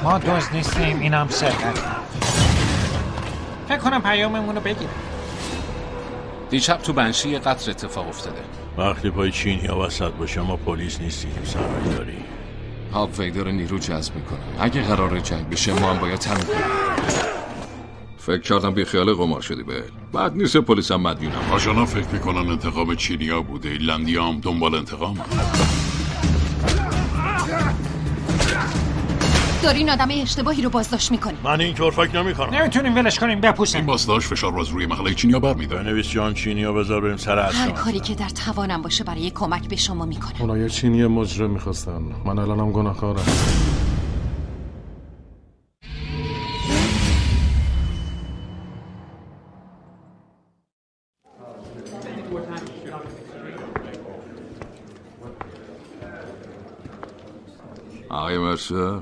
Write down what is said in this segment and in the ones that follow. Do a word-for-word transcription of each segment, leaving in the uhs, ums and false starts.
ما دوست نیستیم، اینم سرقت. فکر کنم پیاممون رو بگیرم. دیشب تو بنشی یه قتل اتفاق افتاده. وقتی پای چینیا وسط باشه ما پلیس نیستیم، سرمایه داریم. هاب ویدر نیرو جذب میکنه. اگه قراره جنگ بشه ما هم باید تموم کنیم. فکر کردم بی خیال قمار شدی به بعد نیست پلیس هم مدیونم. آژانا فکر میکنن انتقام چینیا بوده، ایرلندیا هم دنبال انتقام. دارین آدم اشتباهی رو بازداشت میکنی. من اینطور فکر نمیکنم. نمیتونیم ولش کنیم بپوسیم. این بازداشت فشار رو از روی محله چینیا برمی‌داره. بنویس جان چینیا بذار بریم سر اصل. هر کاری که در توانم باشه برای کمک به شما میکنم. اونا یه چینی مجرم میخواستن، من الانم گناهکارم. آقای مرسر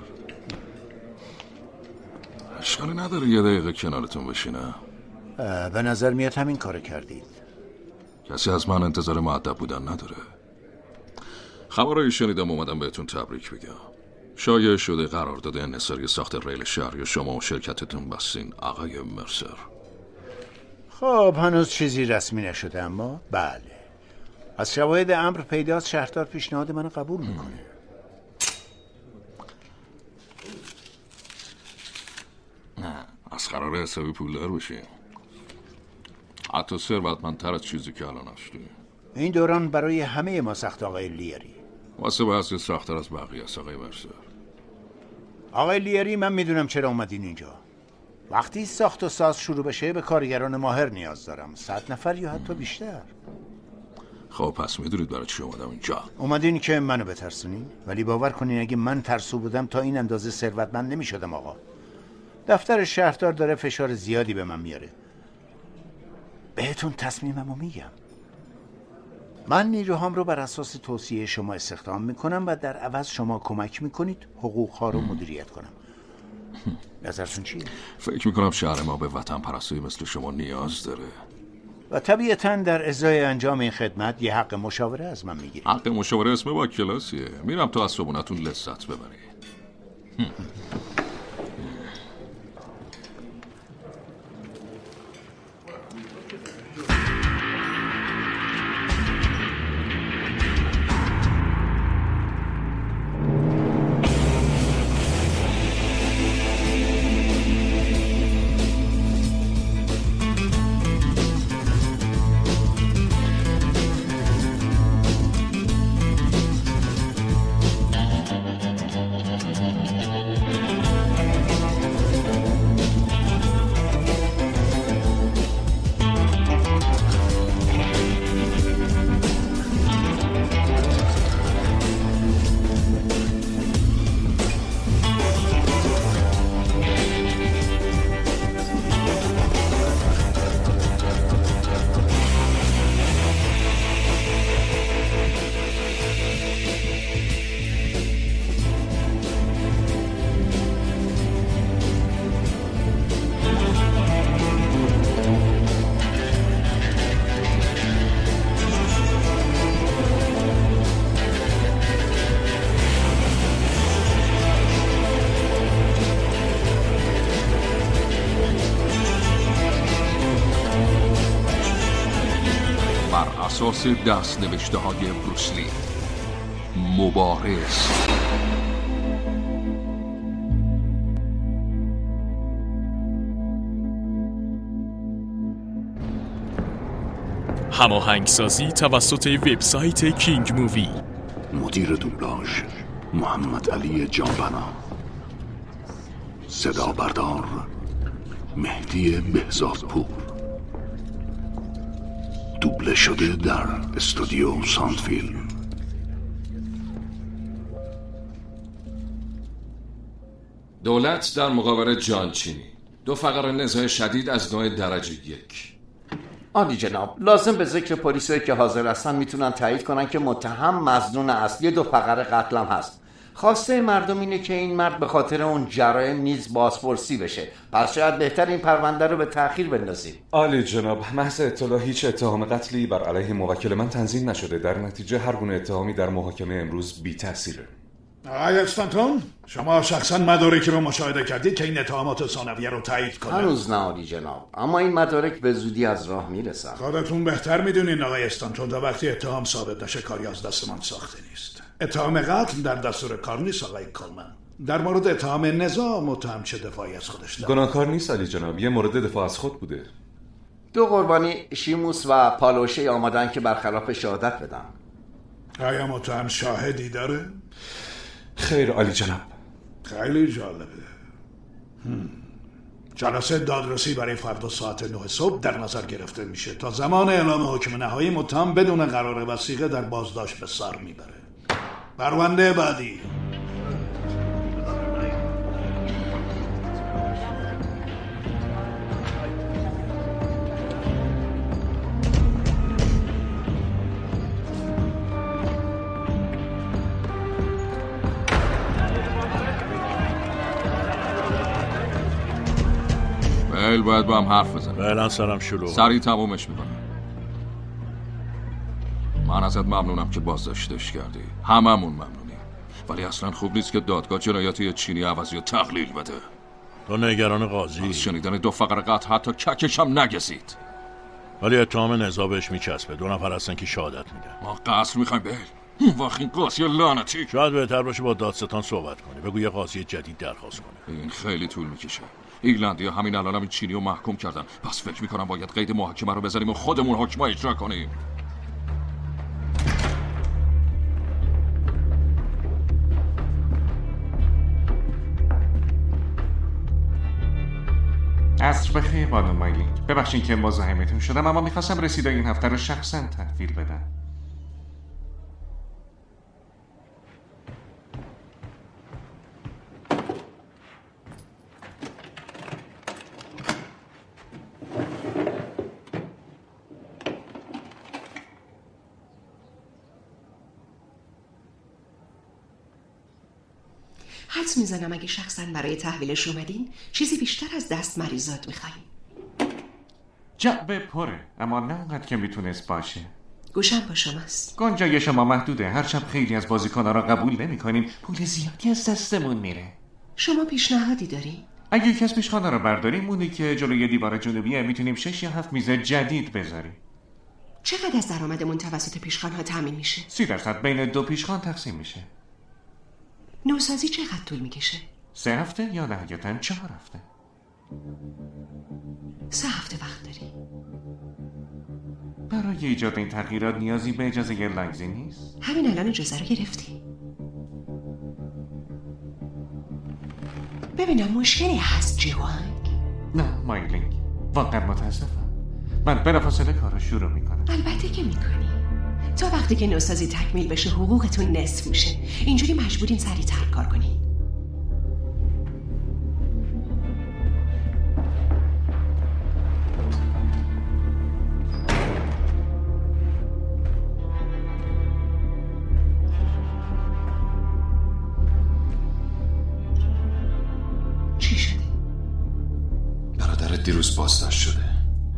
اشکالی نداره یه دقیقه کنارتون بشینم. به نظر میاد همین کار کردید. کسی از من انتظار مؤدب بودن نداره. خبرایی شنیدم اومدم بهتون تبریک بگم. شایع شده قرارداد انحصاری ساخت ریل شهری شما و شرکتتون بستین آقای مرسر. خب هنوز چیزی رسمی نشده، اما بله از شواهد امر پیداست شهردار پیشنهاد منو قبول میکنه. نه از قرار حسابی پولدار بشیم، حتی ثروتمندتر از چیزی که الان هستی. این دوران برای همه ما سخت آقای لیری. واسه بعضی سخت‌تر از بقیه است آقای مرسر. آقای لیری من میدونم چرا اومدین اینجا. وقتی ساخت و ساز شروع بشه به کارگران ماهر نیاز دارم، صد نفر یا حتی بیشتر. خب پس میدونید برای چی اومدم اینجا؟ اومدین که منو بترسونین، ولی باور کنین اگه من ترسو بودم تا این اندازه ثروتمند نمیشدم. آقا دفتر شهردار داره فشار زیادی به من میاره. بهتون تصمیممو میگم. من نیروهام رو بر اساس توصیه شما استخدام میکنم و در عوض شما کمک میکنید حقوقها رو مدیریت کنم. نظرتون چیه؟ فکر میکنم شهر ما به وطن پرستوی مثل شما نیاز داره و طبیعتاً در ازای انجام این خدمت یه حق مشاوره از من میگیرید. حق مشاوره اسم با کلاسیه. میرم تا از صبونتون لذت ببری. اساس دست نوشته های بروسلی. مبارز. هماهنگسازی توسط وبسایت کینگ مووی. مدیر دوبلاژ محمد علی جانبنا. صدا بردار مهدی بهزادپور. دوبله شده در استودیو ساندفیلم. دولت در مقابل جان چینی. دو فقر نزاع شدید از نوع درجه یک. عالی جناب، لازم به ذکر پلیسایی که حاضر هستن میتونن تایید کنن که متهم مظنون اصلی دو فقر قتلم هست. خواسته مردم اینه که این مرد به خاطر اون جرایم نیز بازپرسی بشه. پس شاید بهتر این پرونده رو به تأخیر بندازیم. عالی جناب، محض اطلاع هیچ اتهام قتلی بر علیه موکل من تنظیم نشده. در نتیجه هر گونه اتهامی در محاکمه امروز بی تاثیره. آقای استانتون، شما شخصا مدارکی رو مشاهده کردید که این اتهامات ثانویه رو تایید کنه؟ هنوز نه عالی جناب، اما این مدارک به زودی از راه میرسن. خودتون بهتر میدونین آقای استانتون، تا وقتی اتهام ثابت نشه کاری از دستمان ساخته نیست. اتهام قتل در دستور کار نیست آقای کالمن. در مورد اتهام نزاع متهم چه دفاعی از خودش داره؟ گناهکار نیست علی جناب، یه مورد دفاع از خود بوده. دو قربانی شیموس و پالوشه آمادن که برخلاف شهادت بدن. آیا متهم شاهدی داره؟ خیر علی جناب. خیلی جالبه. هم. جلسه دادرسی برای فردا ساعت نه صبح در نظر گرفته میشه. تا زمان اعلام حکم نهایی متهم بدون قرار وثیقه در بازداشت به سر میبره. پرونده بعدی. بیل باید با هم حرف بزن. فعلا سرم شلوغ. سریع تمومش میکنم. من ازت ممنونم که بازداشتش کردی. هممون ممنونیم. ولی اصلا خوب نیست که دادگاه جنایاتی چینی عوضی و تقلیل بده. تو نگران قاضی؟ از شنیدن دو فقر قتل حتی ککش هم نگزید. ولی اتهام نزاع بهش میچسبه. دو نفر هستن که شهادت میدن. ما قصر میخوایم بیل. اون وقت این قاضی لعنتی. شاید بهتر باشه با دادستان صحبت کنی. بگو یه قاضی جدید درخواست کنه. این خیلی طول میکشه. ایرلندی ها همین الان هم این چینی رو محکوم کردن. پس فکر میکنم باید قید محاکمه رو بذاریم و خودمون حکم اجرا کنیم. عصر بخیر بانو مایلینگ. ببخشید که مزاحمتون شدم، اما میخواستم رسیدای این هفته رو شخصا تحویل بدم. حدس میزنم اگه شخصا برای تحویلش اومدین چیزی بیشتر از دست مریضات میخواین. جعبه پره، اما نه اونقدر که میتونست باشه. گوشم با شماست. گنجایش ما محدوده. هر شب خیلی از بازیکن‌ها را قبول نمی‌کنیم. پول زیادی از دستمون میره. شما پیشنهادی دارین؟ اگه یکی از پیشخانه رو برداریم، اونی که جلوی دیوار جنوبیه، میتونیم شش یا هفت میز جدید بذاریم. چقدر از درآمدمون توسط پیشخانه‌ها تامین میشه؟ سی درصد بین دو پیشخان تقسیم میشه. نوسازی چقدر طول میکشه؟ سه هفته یا نهایتاً چهار هفته. سه هفته وقت داری. برای ایجاد این تغییرات نیازی به اجازه لنگزی نیست. همین الان اجازه رو گرفتی. ببینم مشکلی هست جیوانگ؟ نه مایلینگ، واقعا متاسفم. من بلافاصله کار رو شروع میکنم. البته که میکنی. تا وقتی که نوسازی تکمیل بشه حقوقتون نصف میشه. اینجوری مجبورین سریعتر کار کنین. چی شده؟ برادرت دیروز بازداشت شده.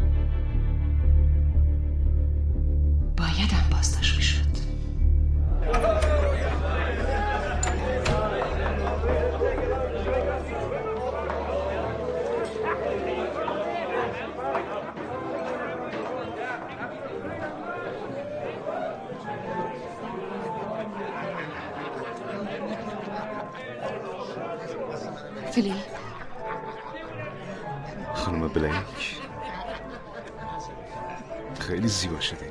بایدم بازداشت میشد. فیلیپ. خانم بلیک خیلی زیبا شده.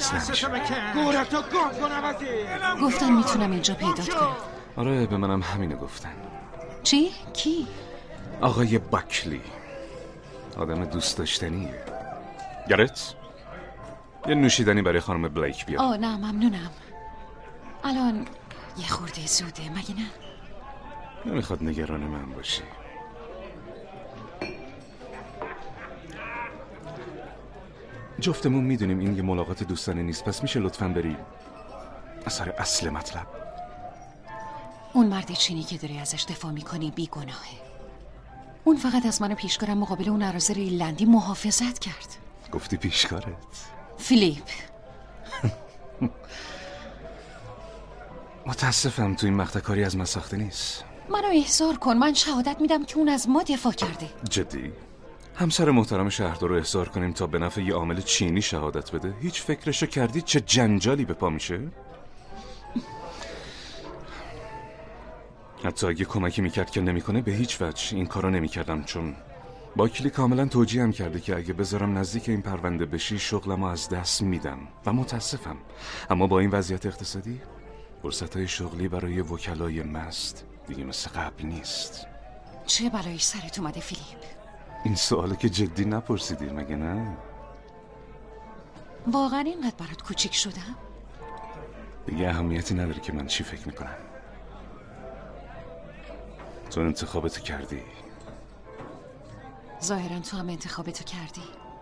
گفتن میتونم اینجا پیدات کنم. آره به منم همینو گفتن. چی؟ کی؟ آقای باکلی. آدم دوست داشتنیه. گرت؟ یه نوشیدنی برای خانم بلیک بیار. آه نه ممنونم. الان یه خورده زوده مگه نه؟ نمیخواد نگران من باشی. جفتمون میدونیم این یه ملاقات دوستانه نیست، پس میشه لطفاً بری اثر اصل مطلب. اون مرد چینی که داری ازش دفاع میکنی بی گناهه. اون فقط از من پیشکارم مقابل اون اراذل ایرلندی محافظت کرد. گفتی پیشکارت؟ فیلیپ. متاسفم تو این مقطع کاری از من ساخته نیست. منو احضار کن، من شهادت میدم که اون از ما دفاع کرده. جدی؟ همسر محترم شهردار رو احضار کنیم تا به نفع یه عامل چینی شهادت بده؟ هیچ فکرشو کردی چه جنجالی به پا میشه؟ حتی اگه کمکی میکرد که نمیکنه به هیچ وجه این کارو نمیکردم، چون باکلی کاملا توجیه هم کرده که اگه بذارم نزدیک این پرونده بشی شغلمو از دست میدم و متاسفم. اما با این وضعیت اقتصادی فرصتهای شغلی برای وکلای مست دیگه مثل قبل نیست. چه بلایی سرت اومده فیلیپ؟ این سوالو که جدی نپرسیدی مگه نه؟ واقعا اینقدر برات کوچیک شدم؟ دیگه اهمیتی نداره که من چی فکر میکنم. تو انتخابتو کردی. ظاهرا تو هم انتخابتو کردی.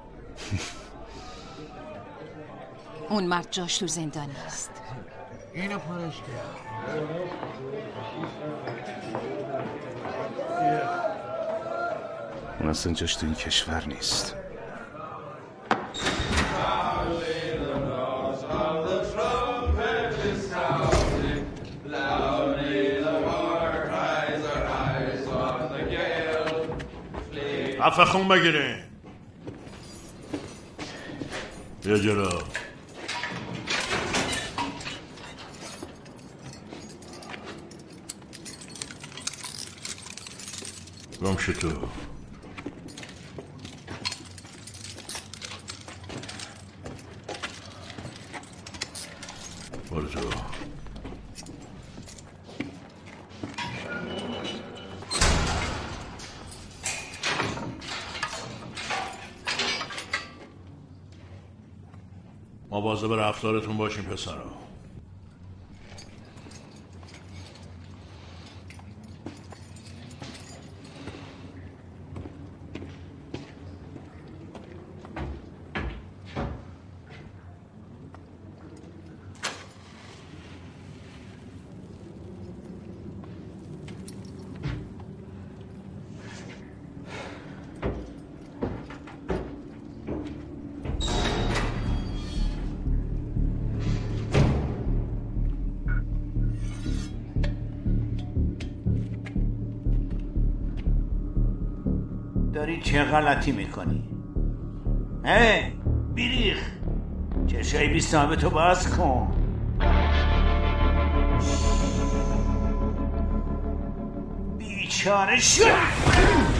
اون مرد جاش تو زندان است. اینو پرش کرد. اون اصلا جاش تو این کشور نیست. عفه خون بگیرین. بیا جلو. گم شو تو. برو تو. مواظب رفتارتون باشین پسرا. داری چه غلطی میکنی؟ هی بیریخ، چشای بی صاحب تو باز کن. بیچاره شد.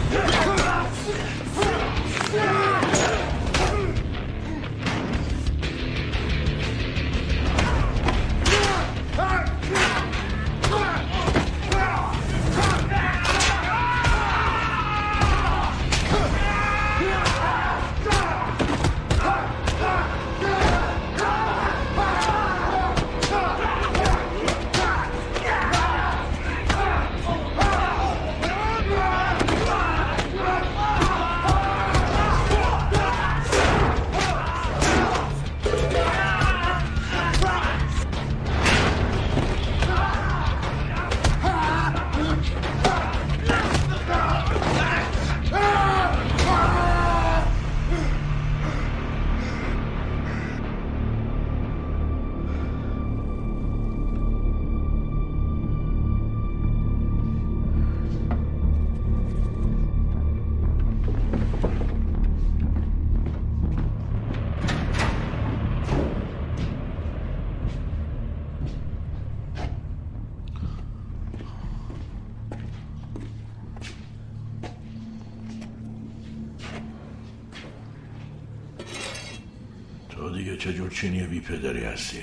تو دیگه چجور چینی بی پدری هستی؟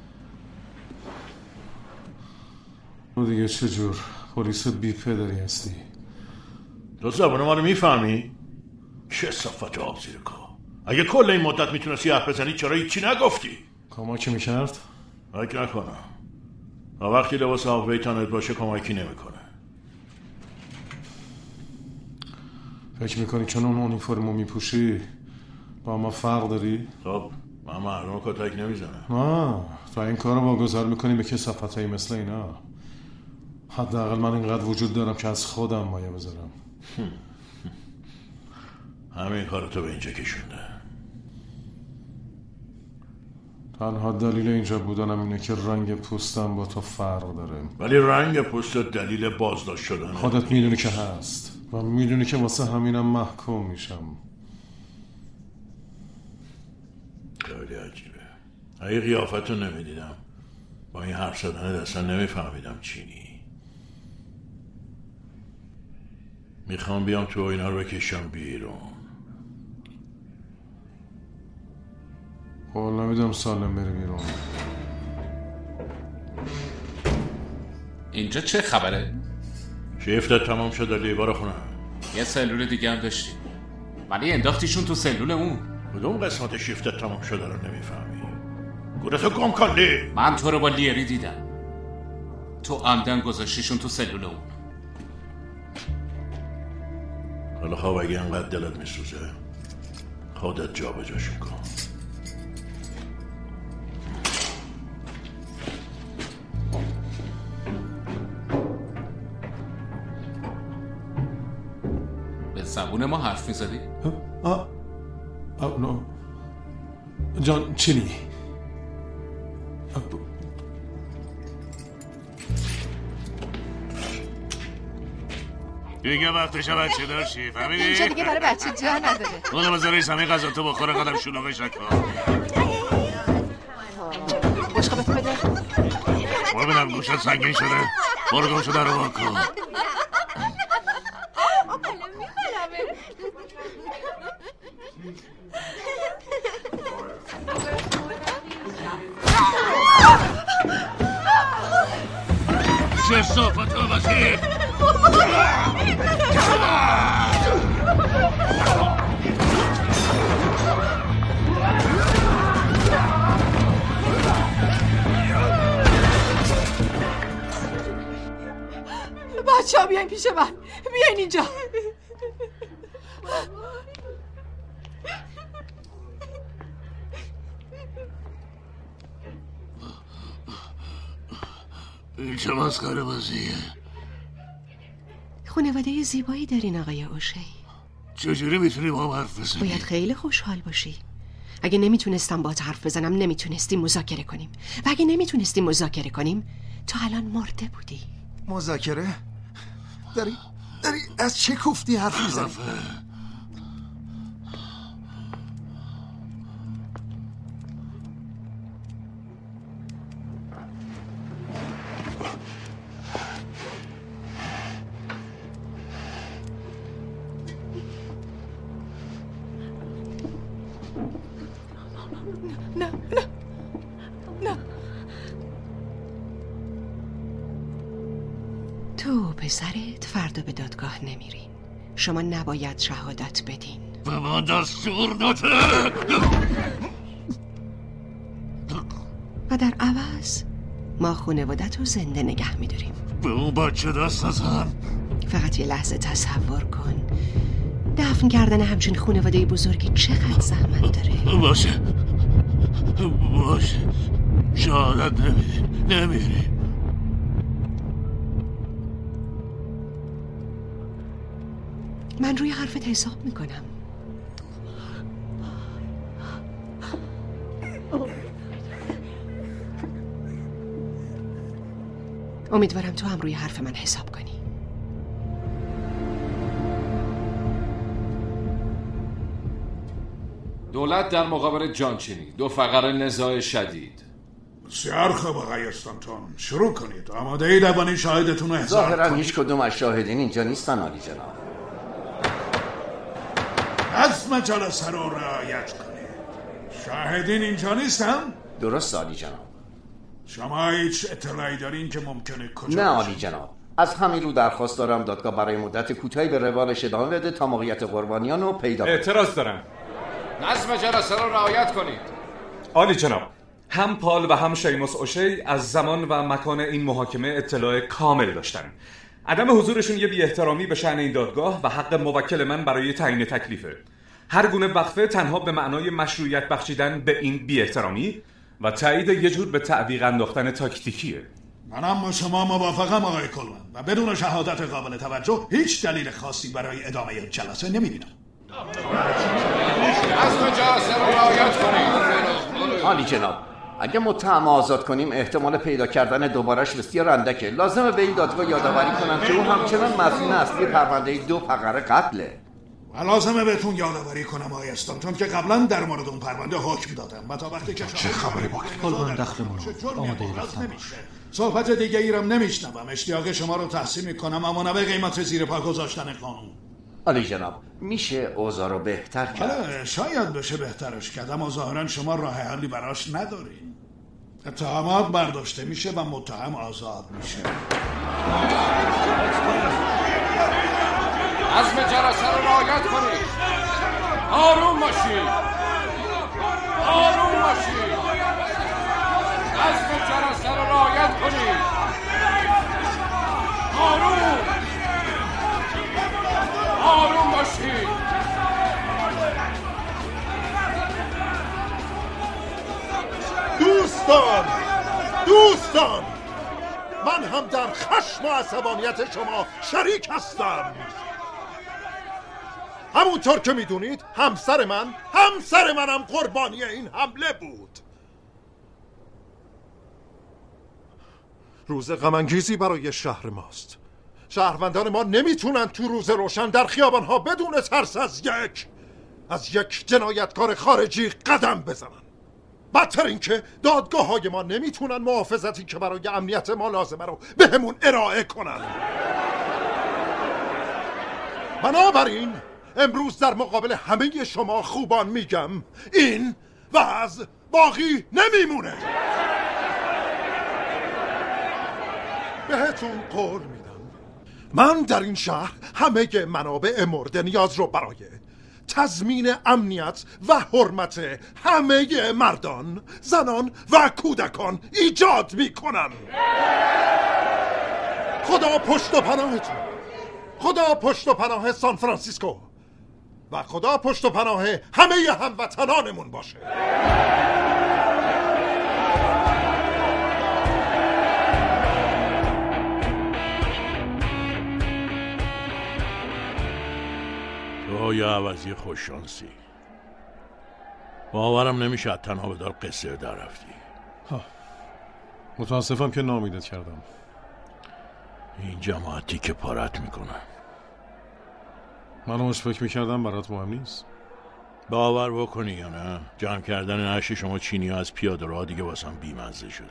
تو دیگه چجور پلیس بی پدری هستی؟ تو زبان ما رو میفهمی؟ چه صفت آب زیر کو. اگه کل این مدت میتونستی حرف بزنی چرا هیچی نگفتی؟ کمکی میکرد؟ فکر نکنم. تا وقتی لباس هافوی تنت باشه کمکی نمیکنه. فکر میکنی چون اون اونیفرمو میپوشی با ما فرق داری؟ خب من مردم کتک نمیزنم. آه تا این کار رو واگذار میکنی به کثافتایی مثل اینا. حداقل من اینقدر وجود دارم که از خودم مایه بذارم. همین کار تو به اینجا کشونده. تنها دلیل اینجا بودنم اینه که رنگ پوستم با تو فرق داره. ولی رنگ پوست دلیل بازداشت شدنه. خودت میدونی که هست و میدونی که واسه همینم محکوم میشم. خیلی عجیبه. اگه قیافتو نمیدیدم با این حرف زدنت اصلا نمیفهمیدم چینی. میخوام بیام تو اینا رو بکشم بیرون. قول نمیدم سالم بری بیرون. اینجا چه خبره؟ شیفتت تمام شده لیبار خونه. یه سلول دیگه هم داشتیم ولی انداختیشون تو سلول اون. کدوم قسمت شیفتت تمام شده رو نمیفهمی؟ گورتو گم کن لی. من تو رو با لیری دیدم، تو عمدن گذاشتیشون تو سلول اون. حالا خواب اگه انقدر دلت میسوزه خودت جا بجاشون کن. به زبون ما حرف میزدی؟ آه آه نو جان چینی. دیگه وقتشه بچه دار شی، فهمیدی؟ اینجا دیگه برای بچه جا نداره. اونو بذاریش همین غذا تو بخوره قدم شلوغش نکن. بشقابتو بده. ببینم گوشت سنگین شده. برو گم شده رو باکن. چه صافت رو بسید؟ بچه ها بیاین پیش من، بیاین اینجا. این چه مسخره بازیه؟ خانواده زیبایی دارین آقای اوشی. چجوری میتونی با هم حرف بزنی؟ باید خیلی خوشحال باشی. اگه نمیتونستم باهات حرف بزنم نمیتونستیم مذاکره کنیم و اگه نمیتونستیم مذاکره کنیم تا الان مرده بودی. مذاکره؟ داری داری از چه کوفتی حرف میزنی؟ نه نه نه تو و پسرت فردا به دادگاه نمیرین. شما نباید شهادت بدین. به ما دستور داده. و در عوض ما خانوادت رو زنده نگه میداریم. به اون بچه دست نزن. فقط یه لحظه تصور کن دفن کردن همچین خانواده بزرگی چقدر زحمت داره. باشه باشه شهادت نمیدی نمیری. من روی حرفت حساب میکنم. امیدوارم تو هم روی حرف من حساب کنی. دولت در مقابل جانچینی، دو فقر نزاع شدید. بسیار خوب آقای استانتون، شروع کنید. آماده اید اوانی شاهدتون رو احضار کنید؟ ظاهرا هیچ کدوم از شاهدین اینجا نیستن عالی جناب. حتما جلسه رو رعایت کنید. شاهدین اینجا نیستن؟ درست عالی جناب. شما هیچ اطلاعی دارین که ممکنه کجا نه عالی جناب. از همین رو درخواست دارم دادگاه برای مدت کوتاهی به روالش ادامه بده تا موقعیت قربانیان رو پیدا کنه. اعتراض دارم. نظم جلسه رو رعایت کنید. عالی جناب. هم پال و هم شیموس اوشی از زمان و مکان این محاکمه اطلاع کامل داشتن. عدم حضورشون یه بی احترامی به شأن این دادگاه و حق موکل من برای تعیین تکلیفه. هر گونه وقفه تنها به معنای مشروعیت بخشیدن به این بی احترامی و تایید یه جور به تعویق انداختن تاکتیکیه. منم با شما موافقم آقای کلمن و بدون شهادت قابل توجه هیچ دلیل خاصی برای ادامه جلسه نمیبینم. نظم جلسه رو رعایت کنید. عالی جناب. اگه متهم آزاد کنیم احتمال پیدا کردن دوبارش بسیار اندکه. لازمه به این دادگاه یادآوری کنم که او همچنان مظنون اصلی پرونده دو فقره قتله. لازمه بهتون یادآوری کنم آقای استون، چون که قبلا در مورد اون پرونده حکم دادم و تا وقتی که چه خبری با کلبان دخلمون آماده رفتن باش. صحبت دیگه ایرم نمیشنوم. اشتیاق شما رو تحسین میکنم، اما نه به قیمت زیر پا گذاشتن قانون. عالی جناب، میشه اوضاع رو بهتر کرد؟ حالا شاید بشه بهترش کرد، اما ظاهرا شما راه حلی براش ندارین. اتهامات برداشته میشه و متهم آزاد میشه. عزم جلسه رو رعایت کنید. آروم باشید. آروم باشید. عزم جلسه رو رعایت کنید. آروم. آروم باشید. دوستان دوستان من هم در خشم و عصبانیت شما شریک هستم. همونطور که میدونید همسر من همسر منم قربانی این حمله بود. روز غم انگیزی برای شهر ماست. شهروندان ما نمیتونن تو روز روشن در خیابانها بدون ترس از یک از یک جنایتکار خارجی قدم بزنن. بدتر این که دادگاه های ما نمیتونن محافظتی که برای امنیت ما لازمه رو به همون ارائه کنن. بنابراین امروز در مقابل همه شما خوبان میگم این وضع باقی نمیمونه. بهتون قول میدم من در این شهر همه منابع مورد نیاز رو برای تضمین امنیت و حرمت همه مردان، زنان و کودکان ایجاد میکنم. خدا پشت و پناهتون، خدا پشت و پناه سان فرانسیسکو و خدا پشت و پناه همه هموطنانمون باشه. تو یا عوضی خوششانسی، باورم نمیشه تنها به دار قصه در رفتی. متاسفم که ناامیدت کردم. این جماعتی که پارت میکنن. من همش فکر میکردم برات مهم نیست. باور بکنی یا نه جمع کردن نعش شما چینی ها از پیاده راه دیگه واسم بیمزه شده.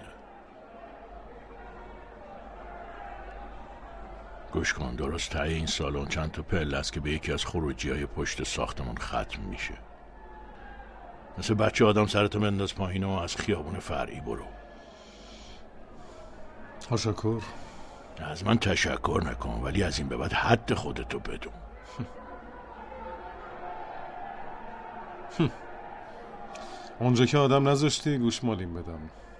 گوش کن، درست ته این سالن چند تا پله است که به یکی از خروجی های پشت ساختمون ختم میشه. مثل بچه آدم سرتو بنداز پایین و از خیابون فرعی برو. تشکر. از من تشکر نکن، ولی از این به بعد حد خودتو بدون. اونجا که آدم نذاشتی گوش مالیم بدم.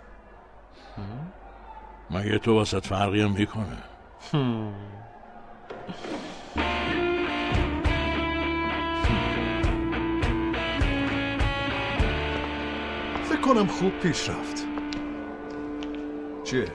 مگه تو واسط فرقی هم میکنه؟ فکر کنم خوب پیش رفت. چیه؟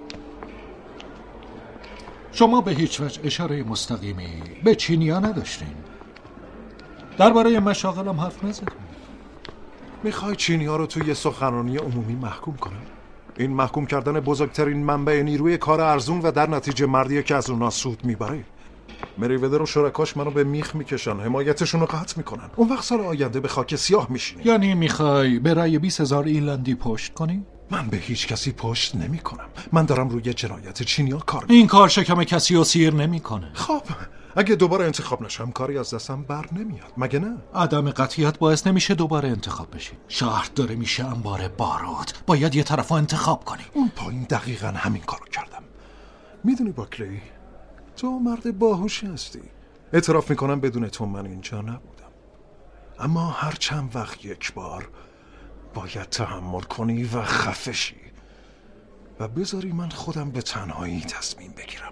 شما به هیچ وجه اشاره مستقیمی به چینیا نداشتین. درباره مشاغلم حرف نزدیم. میخوای چینی‌ها رو توی سخنرانی عمومی محکوم کنم؟ این محکوم کردن بزرگترین منبع نیروی کار ارزون و در نتیجه مردیه که از اونا سود میبره. مریودر و شرکاش منو به میخ میکشن، حمایتشون رو قطع میکنن. اون وقت سال آینده به خاک سیاه میشینی. یعنی میخوای به رأی بیست هزار ایرلندی پشت کنی؟ من به هیچ کسی پشت نمی کنم. من دارم روی جنایت چینیا کار میکنم. این کار شکم کسی رو سیر نمیکنه. خب اگه دوباره انتخاب نشم کاری از دستم بر نمیاد، مگه نه؟ عدم قطعیت باعث نمیشه دوباره انتخاب بشی. شهر داره میشه انبار بارود، باید یه طرفو انتخاب کنی. اون پایین دقیقاً همین کارو کردم. میدونی باکلی، تو مرد باهوشی هستی. اعتراف میکنم بدون تو من اینجا نبودم. اما هر چند وقت یک بار باید تحمل کنی و خفه شی و بذاری من خودم به تنهایی تصمیم بگیرم.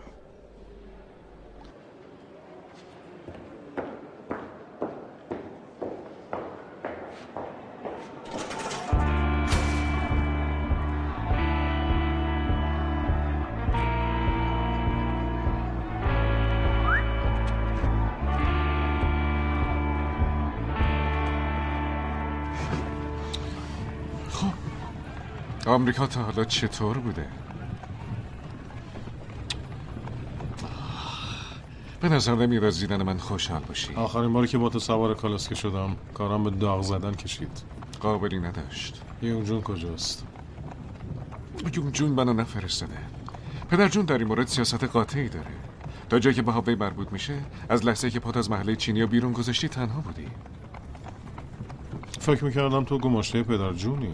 آمریکا تا حالا چطور بوده؟ به نظر نمیاد از دیدن من خوشحال باشی. آخرین باری که با تو سوار کالسکه شدم کارم به داغ زدن کشید. قابلی نداشت. یون جون کجاست؟ یون جون منو نفرستاده. پدر جون در این مورد سیاست قاطعی داره. تا جایی که به هاوی مربوط میشه، از لحظه که پات از محله چینیا بیرون گذاشتی تنها بودی. فکر میکردم تو گماشته پدر جونی.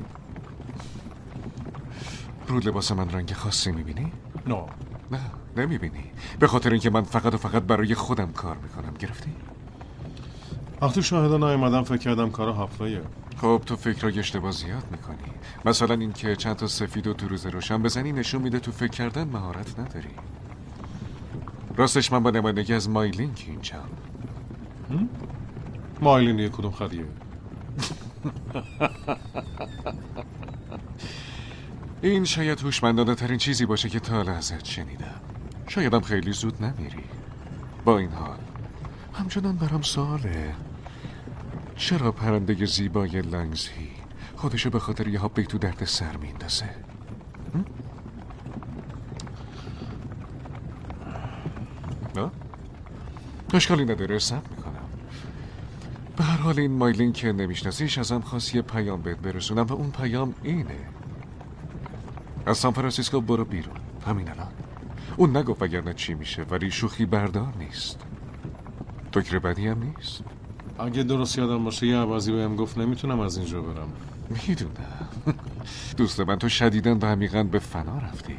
رو لباس من رنگ خاصی میبینی؟ نه نه نمیبینی. به خاطر اینکه من فقط و فقط برای خودم کار میکنم. گرفتی؟ وقتی شاهدا نیومدم فکر کردم کار هفته. خب تو فکرای اشتباه زیاد میکنی. مثلا اینکه چند تا سفید و تو روز روشن بزنی نشون میده تو فکر کردن مهارت نداری. راستش من با نمایندگی از مایلینگ اینجام. مایلینگ یه کدوم خریه؟ این شاید هوشمندانه ترین چیزی باشه که تا حالا ازت شنیدم. شایدم خیلی زود نمیری. با این حال همچنان برام سواله، چرا پرنده زیبای لنگزهی خودشو به خاطر یه هاپ تو درد سر میندازه؟ نه؟ اشکالی نداره، سب میکنم. به هر حال این مایلین که نمیشناسیش ازم خواست یه پیام بهت برسونم و اون پیام اینه: از سان فرانسیسکو برو بیرون همین الان. اون نگفت وگرنه چی میشه، ولی شوخی بردار نیست. فکر بدی هم نیست. اگه درست یادم باشه یه عوضی بهم گفت نمیتونم از اینجا برم. میدونم. دوست من تو شدیداً و عمیقاً به فنا رفتی.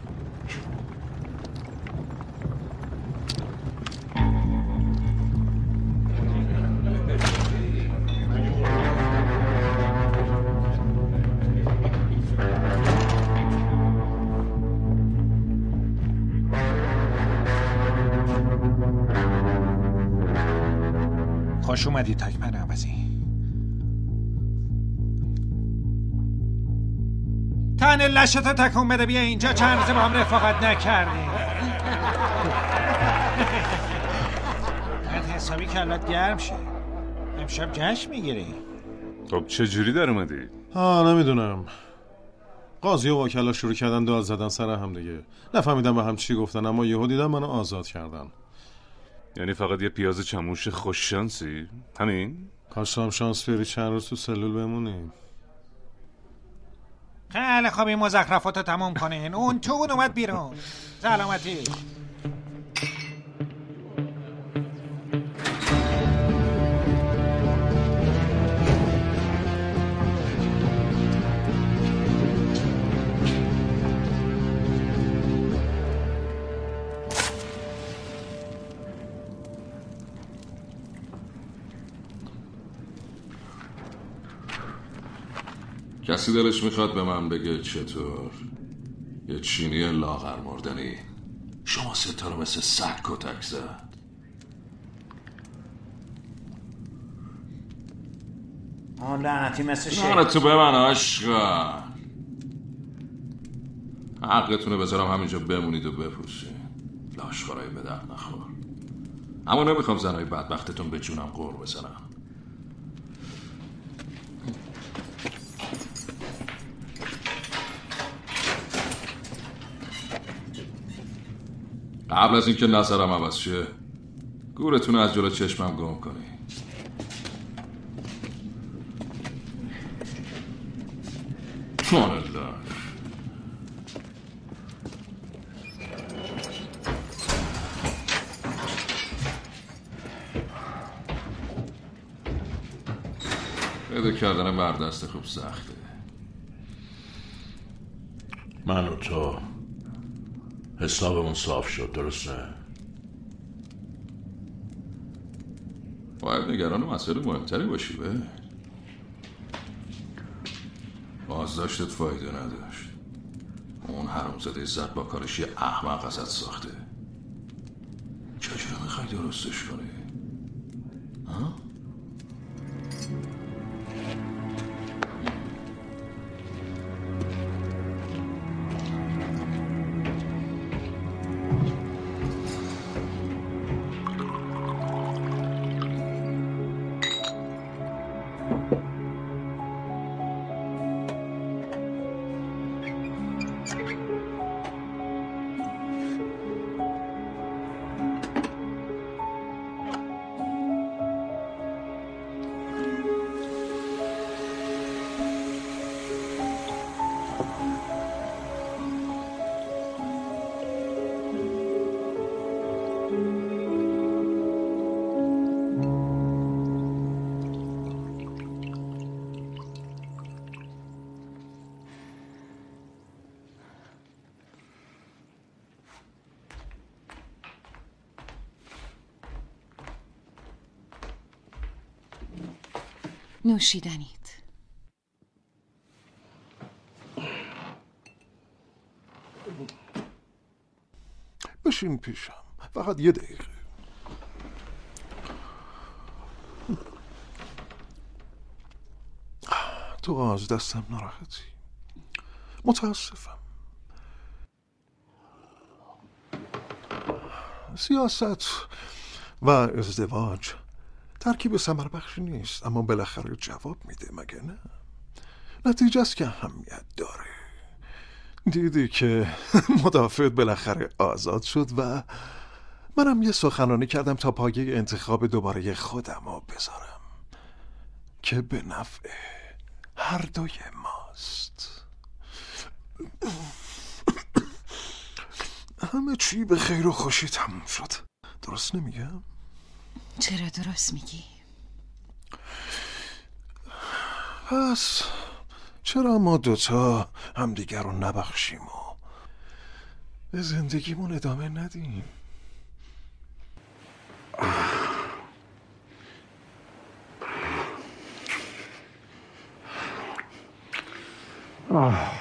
خوش اومدی تکمن عوضی. تن لشتو تکون بده، بیا اینجا. چند روزه با هم رفاقت نکردیم. باید حسابی کلت گرم شه. امشب جشن میگیری. خب چجوری در اومدی؟ ها نمیدونم. قاضی و وکلا شروع کردن داد زدن سر هم دیگه. نفهمیدم به هم چی گفتن، اما یهو دیدم منو آزاد کردن. یعنی فقط یه پیاز چموش خوش شانسی؟ همین؟ کاش هم شانس بیاری چند روز تو سلول بمونیم. خیلی خوب، این مزخرفاتو تموم کنین. اون تو اون اومد بیرون. سلامتی. کسی دلش میخواد به من بگه چطور یه چینی لاغر مردنی شما ستا رو مثل سگ کتک زد؟ آن لعنتی مثل شکل نه تو به من عشقا. حقتونه بذارم همینجا بمونید و بپوشید. لاشخورایی به درد نخور. اما نمیخوام زنهای بدبختتون به جونم غور بزنم. قبل از اینکه نظرم عوض شه گورتون از جلو چشمم گم کنی. الله پیدا کردن مرد دست خوب سخته. من و تو حسابمون صاف شد، درسته؟ باید نگران مسئله مهمتری باشی به بازداشتت فایده نداشت. اون حرومزاده زد با کارش یه احمق ازت ساخته. چجوری میخوای درستش کنی؟ ها؟ نوشیدنید. بشین پیشم فقط یه دقیقه. تو از دستم ناراحتی؟ متاسفم. سیاست و ازدواج ترکیب ثمر بخشی نیست، اما بالاخره جواب میده، مگه نه؟ نتیجه است که اهمیت داره. دیدی که مدافعت بالاخره آزاد شد و منم یه سخنرانی کردم تا پایه انتخاب دوباره خودم رو بذارم که به نفع هر دوی ماست. همه چی به خیر و خوشی تموم شد. درست نمیگم؟ چرا درست میگی؟ پس چرا ما دوتا همدیگر رو نبخشیم و به زندگیمون ادامه ندیم؟ آه.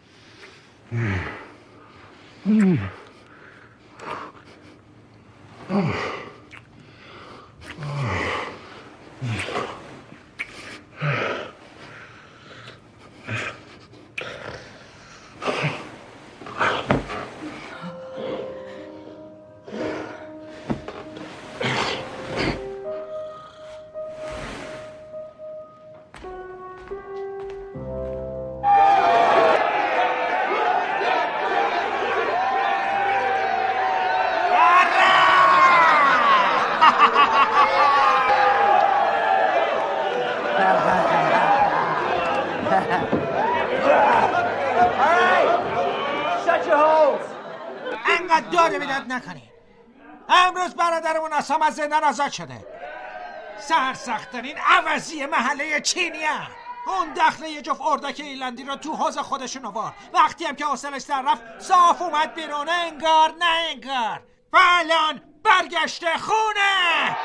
انقدر داده بیداد نکنی. امروز برادرمون آسام از زندان آزاد شده. سرسخت‌ترین عوضی محله چینیه. اون دخل یه جفت اردک ایرلندی رو تو حوض خودشون آورد. وقتی هم که حوصلش در رفت صاف اومد بیرون. انگار نه انگار و الان برگشته خونه.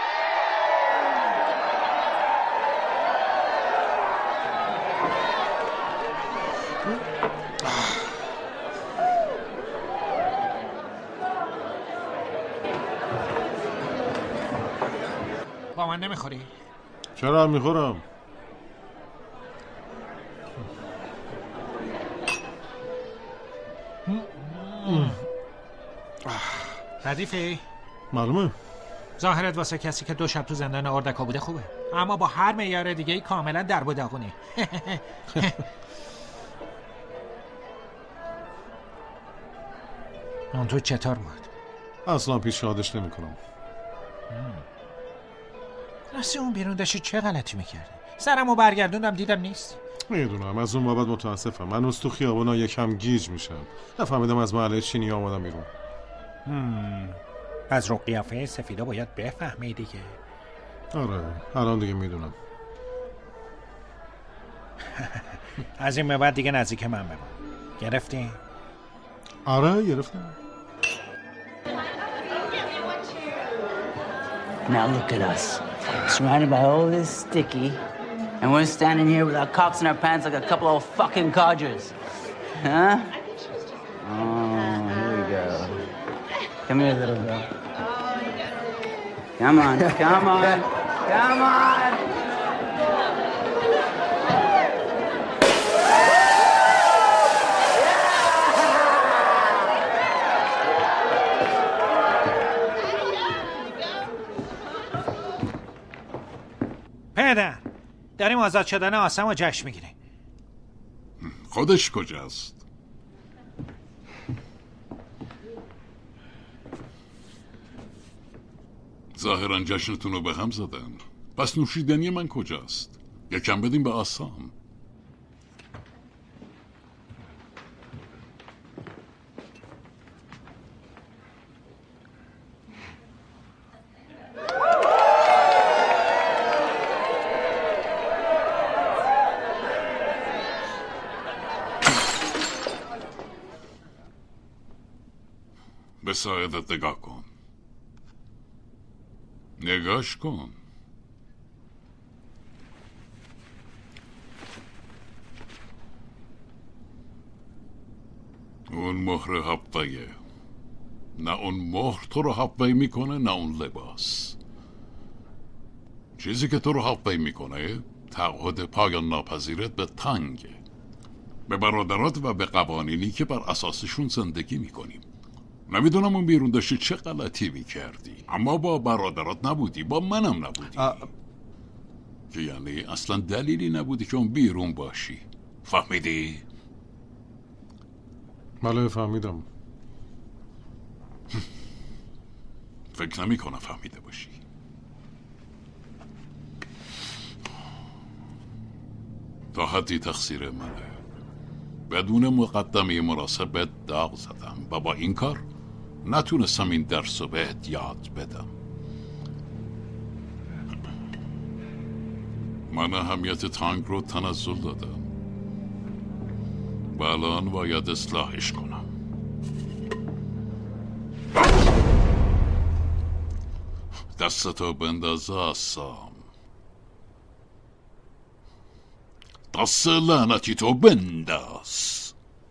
با من نمیخوری؟ چرا میخورم؟ ردیفی؟ معلومه ظاهرت واسه کسی که دو شب تو زندان اردکا بوده خوبه، اما با هر معیار دیگه ای کاملا در و داغونی. اون تو چطور بود؟ اصلا پیشنهادش نمی کنم. راستی اون بیرون داشتی چه غلطی میکردی؟ سرمو برگردوندم دیدم نیست. میدونم از اون بابت متاسفم. من از تو خیابونا یکم گیج میشم. نفهمیدم از محله چینی آمدم بیرون. از رو قیافه سفیدا باید بفهمی دیگه. آره الان دیگه میدونم. از این به بعد دیگه نزدیک من بمون. گرفتی؟ آره گرفتم. Now look at us, surrounded by all this sticky, and we're standing here with our cocks in our pants like a couple of fucking codgers. Huh? Oh, here we go. Come here, little girl. Come on, come on, come on! پدر داریم آزاد شدن آسم رو جشن میگیریم. خودش کجاست؟ ظاهرا جشنتون رو به هم زدن. پس نوشیدنی من کجاست؟ یکم بدیم به آسام. به ساعدت نگاه کن. نگاش کن. اون مهر حبه‌یه. نه اون مهر تو رو حبه میکنه، نه اون لباس. چیزی که تو رو حبه میکنه تعهد پایان ناپذیرت به تنگه، به برادرات و به قوانینی که بر اساسشون زندگی میکنیم. نمیدونم اون بیرون داشتی چه غلطی میکردی، اما با برادرات نبودی، با منم نبودی. ا... که یعنی اصلا دلیلی نبودی که اون بیرون باشی. فهمیدی؟ بله فهمیدم. فکر نمی کنم فهمیده باشی. تا حدی تقصیر منه. بدون مقدمه مناسب داغ زدم و با این کار نتونستم این درس رو بهت یاد بدم. من اهمیت تانک رو تنزل دادم و الان باید اصلاحش کنم. دستتو بنداز آسام. دست لعنتی تو بنداز.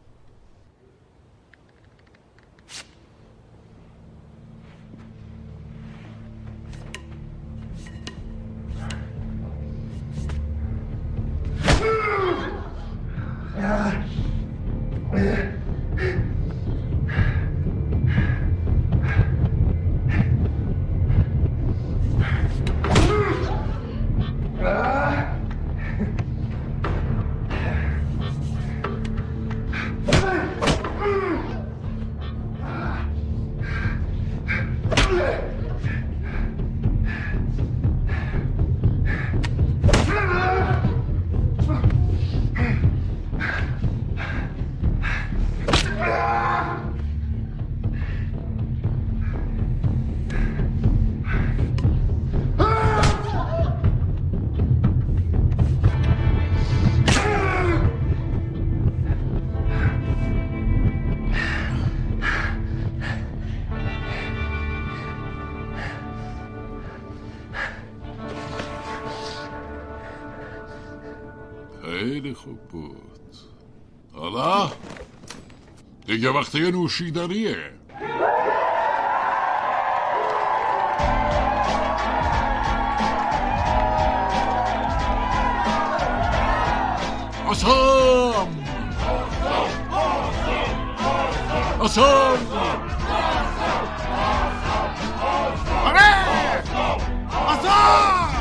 خیلی خوب بود. حالا دیگه وقتی نوشیدنیه. آسام آسام آره آسام.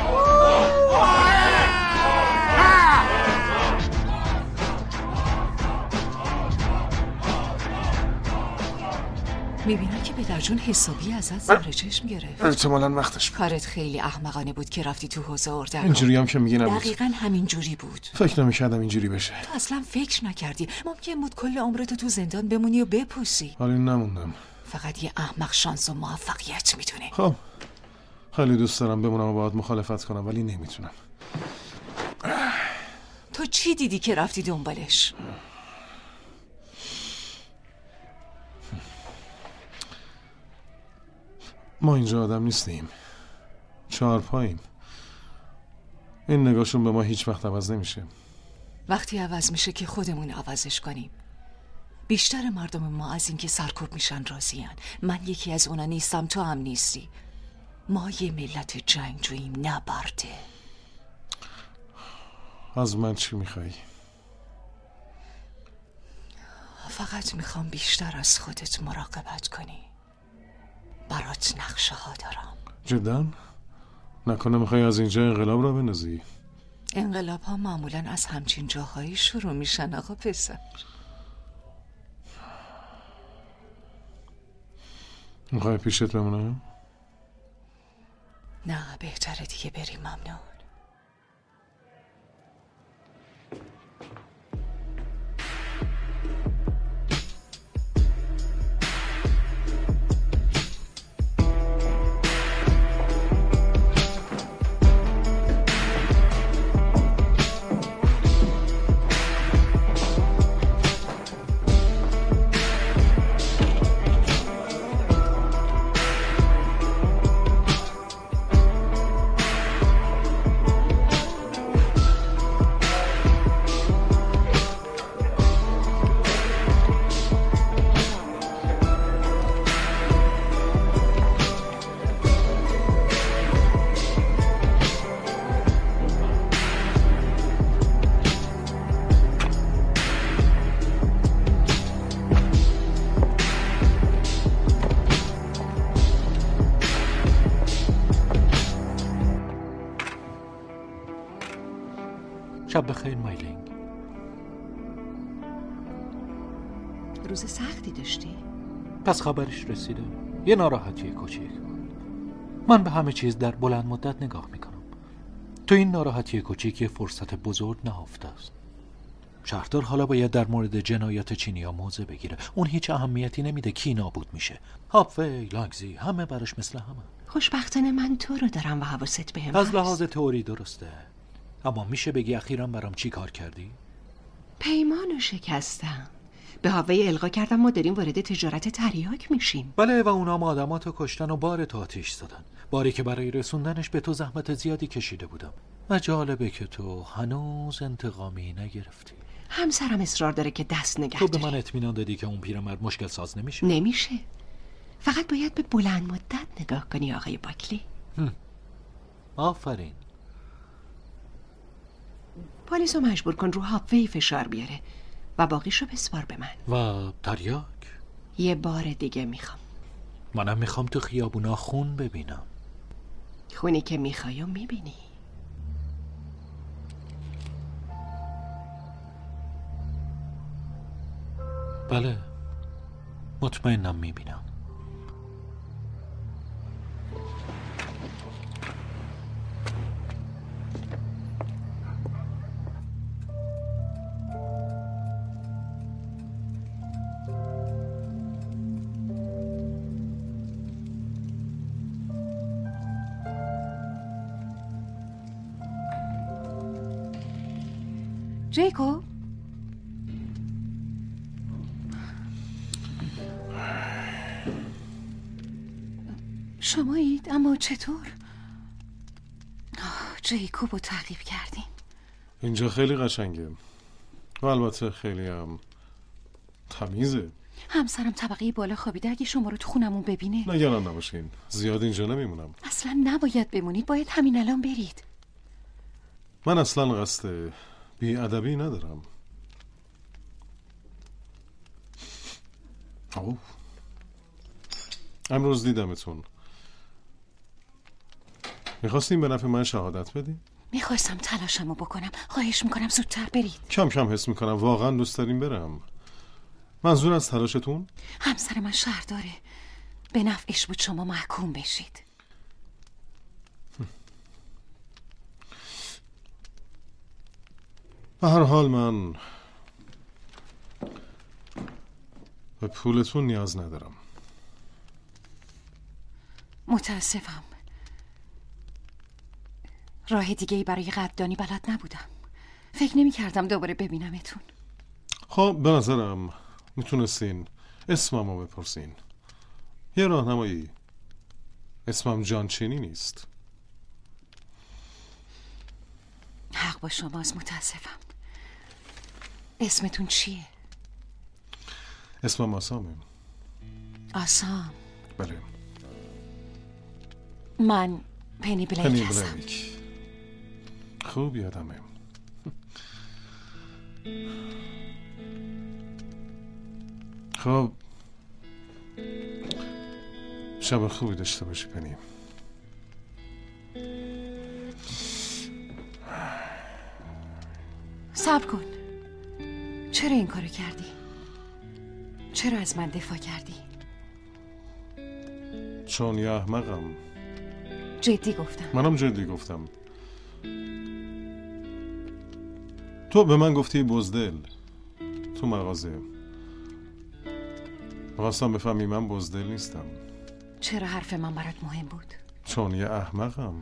میبینم که پدر جون حسابی ازت زهر چشم گرفت. احتمالاً وقتش بود. کارت خیلی احمقانه بود که رفتی تو حوزه اردن. اینجوری هم که میگی نبود. دقیقاً همین جوری بود. فکر نمی‌کردم اینجوری بشه. تو اصلا فکر نکردی ممکن بود کل عمرتو تو زندان بمونی و بپوسی. حالا نموندم. فقط یه احمق شانس و موفقیت میدونه. خب خیلی دوست دارم بمونم و باهات مخالفت کنم ولی نمیتونم. تو چی دیدی که رفتی دنبالش؟ ما اینجا آدم نیستیم، چهار پاییم. این نگاهشون به ما هیچ وقت عوض نمیشه. وقتی عوض میشه که خودمون عوضش کنیم. بیشتر مردم ما از اینکه سرکوب میشن راضیان. من یکی از اونا نیستم، تو هم نیستی. ما یه ملت جنگجوییم، نه برده. از من چی میخوایی؟ فقط میخوام بیشتر از خودت مراقبت کنی. برات نقشه ها دارم. جدا؟ نکنه میخوای از اینجا انقلاب را بندازی؟ انقلاب ها معمولا از همچین جاهایی شروع میشن آقا پسر. میخوای پیشت بمونم؟ نه بهتره دیگه بری، ممنون. شب بخیر مایلینگ. روز سختی داشتی؟ پس خبرش رسیده. یه ناراحتی کوچیک. من به همه چیز در بلند مدت نگاه میکنم. تو این ناراحتی کوچیک یه فرصت بزرگ نهفته است. شهردار حالا باید در مورد جنایات چینیا موضع بگیره. اون هیچ اهمیتی نمیده کی نابود میشه. هاپوی، لانگزی، همه براش مثل همه. خوشبختانه من تو رو دارم و حواست بهم از لحاظ تئوری درسته. اما میشه بگی اخیراً برام چی کار کردی؟ پیمانو شکستم. به هوای القا کردم ما داریم وارد تجارت تریاک میشیم. بله و اونا آدماتو کشتن و بار تو آتیش زدن. باری که برای رسوندنش به تو زحمت زیادی کشیده بودم. و جالبه که تو هنوز انتقامی نگرفتی. همسرم اصرار داره که دست نگه تو داری. به من اطمینان دادی که اون پیرمرد مشکل ساز نمیشه؟ نمیشه. فقط باید به بلند مدت نگاه کنی آقای باکلی. آفرین. پلیسو مجبور کن رو هاپوی فشار بیاره و باقیشو بسپار به من. و تریاک؟ یه بار دیگه میخوام. منم میخوام تو خیابونا خون ببینم. خونی که میخوای و میبینی. بله مطمئنم میبینم. جیکوب شمایید؟ اما چطور؟ جیکوب رو تعقیب کردیم. اینجا خیلی قشنگه و البته خیلی هم تمیزه. همسرم طبقه بالا خوابیده، اگه شما رو تو خونمون ببینه. نگران نباشین، زیاد اینجا نمیمونم. اصلا نباید بمونید، باید همین الان برید. من اصلا قصد بی‌ادبی ندارم. اوه. امروز دیدمتون. میخواستیم به نفع من شهادت بدیم؟ میخواستم تلاشمو بکنم. خواهش میکنم زودتر برید. کم کم حس میکنم واقعا دوست داریم برم. منظور از تلاشتون؟ همسر من شهر داره. به نفعش بود شما محکوم بشید. به هر حال من به پولتون نیاز ندارم. متاسفم. راه دیگه‌ای برای قدردانی بلد نبودم. فکر نمی کردم دوباره ببینمتون. خب به نظرم میتونستین اسممو بپرسین. یه راهنمایی. اسمم جان چینی نیست. حق با شماست، متاسفم. اسمتون چیه؟ اسمم آسامه. آسام. بله. من پنی بلیک پنی هستم. بلیک. خوب یادمه. خب شب خوبی داشته باشی پنی. صبر کن. چرا این کارو کردی؟ چرا از من دفاع کردی؟ چون یه احمقم. جدی گفتم. منم جدی گفتم. تو به من گفتی بزدل تو مغازه. خواستم بفهمی من بزدل نیستم. چرا حرف من برات مهم بود؟ چون یه احمقم.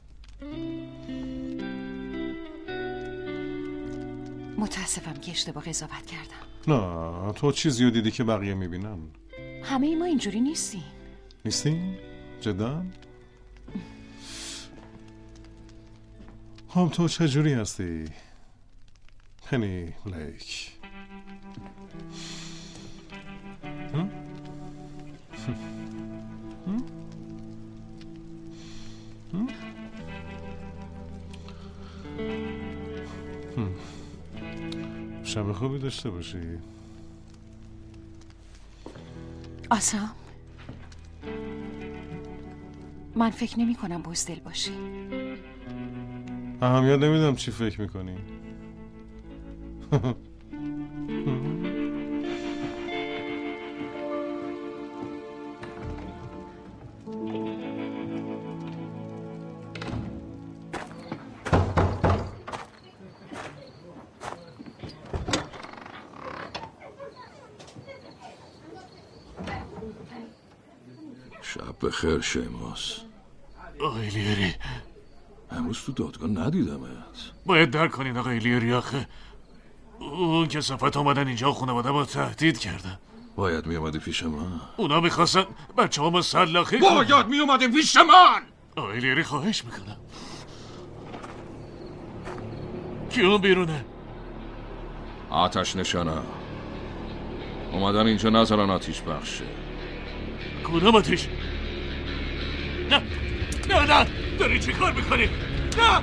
متاسفم که اشتباه قضاوت کردم. نه تو چیزی دیدی که بقیه میبینن. همه ما اینجوری نیستیم. نیستیم؟ جدا؟ خب تو چجوری هستی؟ پنی بلیک. هم؟ هم؟ هم؟ هم. شب خوبی داشته باشی. آسام، من فکر نمی کنم بزدل باشی. اهمیت نمیدم چی فکر میکنی. شب بخیر شیماس. آقای لیری، امروز تو دادگاه ندیدمت. باید در کنین آقای لیری، آخه اون که صفت اومدن اینجا خانواده با تهدید کردن. باید می اومدی پیش من. اونا میخواستن بچه ها مسلخی کنن. باید می اومدی پیش من. آقای لیری خواهش میکنم. کی اون بیرونه؟ آتش نشانه اومدن اینجا نظران آتیش بخشه. کدوم آتیش؟ نه نه نه داری چی کار میکنی؟ نه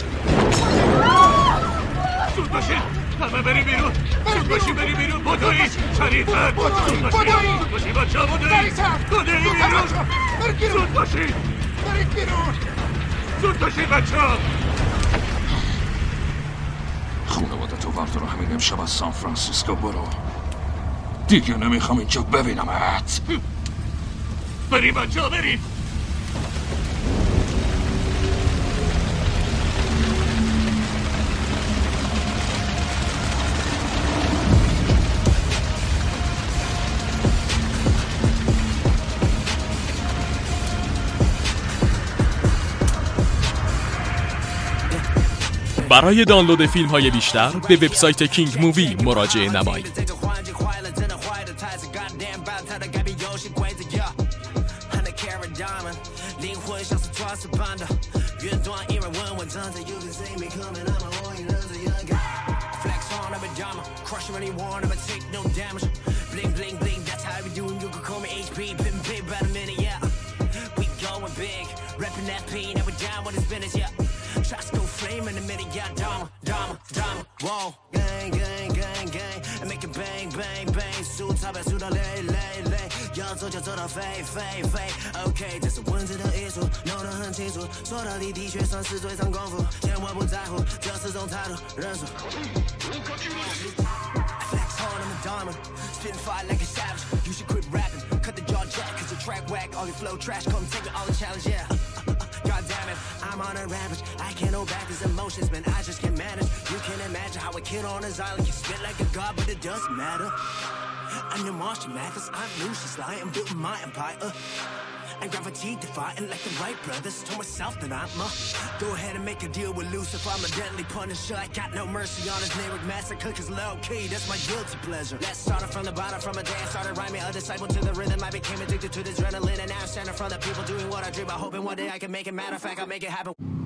زود باشید همه بری بیرون. زود باشید بری بیرون. بدوید سریعتر. زود باشید زود باشید بچه ها بدوید بدوید بیرون. زود باشید برید بیرون. زود باشید بچه ها. خونواده تو وردارو همین امشب از سان فرانسیسکو برو. دیگه نمیخوام اینجا ببینمت. بریم بچه ها بریم. برای دانلود فیلم های بیشتر به وبسایت کینگ مووی مراجعه نمایید. Whoa, gang, gang, gang, gang, and make it bang, bang, bang. 速差别速到累累累，要走就走到飞飞飞。OK， 这是文字的艺术，弄得很清楚，说到底的确算是最长功夫，千万不在乎，这是种态度，认输。Flex hard, I'm a diamond, spin fire like a savage. You should quit rapping, cut the jaw jack, cause your track whack, all your flow trash. Come take it all the challenge, yeah. God damn it, I'm on a rampage. I can't hold back these emotions, man. I just can't manage. You can imagine how a kid on his island can spit like a god, but it doesn't matter. I'm your Martian Mathers. I'm Lucius Lyon. I'm building my empire. And gravity defying like the Wright brothers. Told myself that I'm a go ahead and make a deal with Lucifer. I'm a deadly punisher. I got no mercy on his lyric massacre. Cause low key, that's my guilty pleasure. Let's start it from the bottom. From a day I started rhyming, a disciple to the rhythm. I became addicted to the adrenaline. And now I'm standing in front of people doing what I dream. I'm hoping one day I can make it. Matter of fact, I'll make it happen.